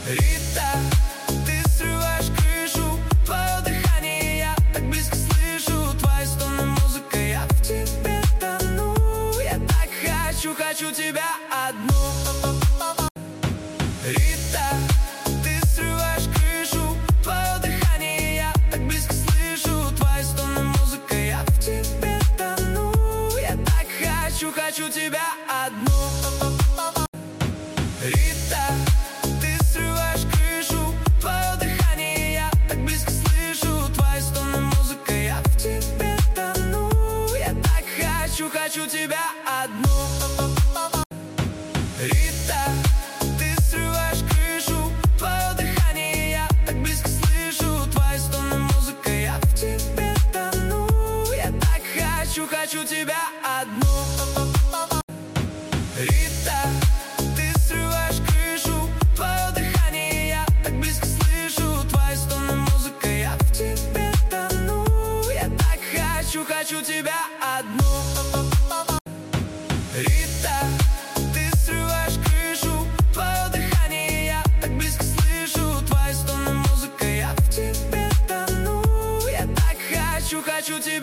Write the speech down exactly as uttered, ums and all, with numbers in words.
Рита, ты срываешь крышу, твое дыхание я так близко слышу. Твои стоны, музыка, я в тебе тону. Я так хочу, хочу тебя одну. Рита, ты срываешь крышу, твое дыхание я так близко слышу. Твои стоны, музыка, я в тебе тону. Я так хочу, хочу тебя одну. Рита, ты срываешь крышу, твое дыхание я так близко слышу. Твои стоны, музыка, я в тебе тону. Я так хочу, хочу тебя одну. Рита, ты срываешь крышу, твое дыхание я так близко слышу. Твои стоны, музыка, я в тебе тону. Я так хочу, хочу тебя одну. Рита, ты срываешь крышу, твое дыхание я так близко слышу. Твои стоны, музыка, я в тебе тону. Я так хочу, хочу тебя одну. Рита, ты срываешь крышу, твое дыхание я так близко слышу. Твои стоны, музыка, я в тебе тону. Я так хочу, хочу тебя.